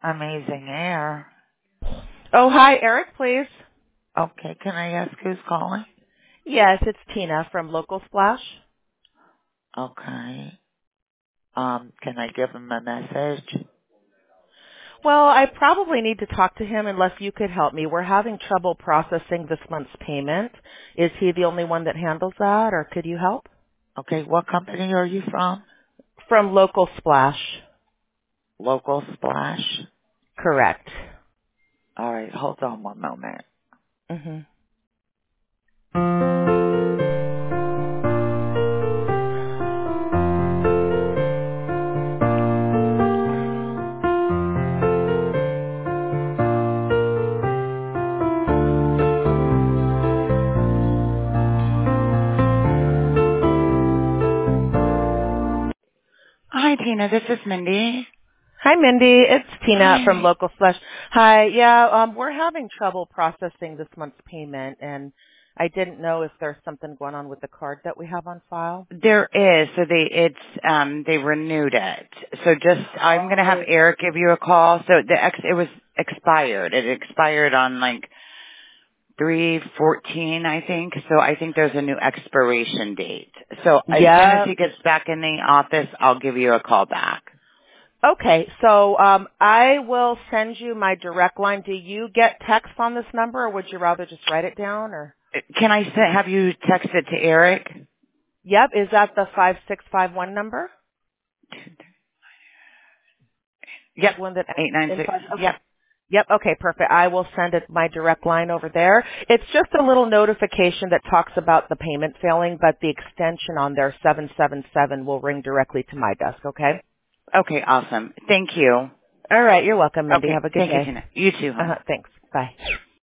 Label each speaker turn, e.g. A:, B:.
A: Amazing Air.
B: Oh, hi, Eric, please.
A: Okay, can I ask who's calling?
B: Yes, it's Tina from Local Splash.
A: Okay. Can I give him a message?
B: Well, I probably need to talk to him unless you could help me. We're having trouble processing this month's payment. Is he the only one that handles that, or could you help?
A: Okay, what company are you from?
B: From Local Splash.
A: Local Splash?
B: Correct.
A: All right, hold on one moment.
B: Mm-hmm.
A: Hi, Tina. This is Mindy.
B: Hi, Mindy. It's Tina from
A: Hi.
B: Local Splash. Hi. Yeah, we're having trouble processing this month's payment, and I didn't know if there's something going on with the card that we have on file.
A: There is. So they renewed it. So I'm gonna have
B: Oh.
A: Eric give you a call. So it was expired. It expired on like 3/14, I think. So I think there's a new expiration date. So as soon as
B: Yeah.
A: he gets back in the office, I'll give you a call back.
B: Okay, so I will send you my direct line. Do you get text on this number, or would you rather just write it down? Or
A: Can I have you text it to Eric?
B: yep, is that the 5651 number?
A: Yep.
B: The one that in
A: 896.
B: five? Okay.
A: Yep.
B: Yep. Okay. Perfect. I will send it my direct line over there. It's just a little notification that talks about the payment failing, but the extension on there 777 will ring directly to my desk. Okay.
A: Okay, awesome. Thank you.
B: All right. You're welcome, Mindy.
A: Okay,
B: Have a good
A: thank you,
B: day.
A: Tina. You too, hon.
B: Thanks. Bye.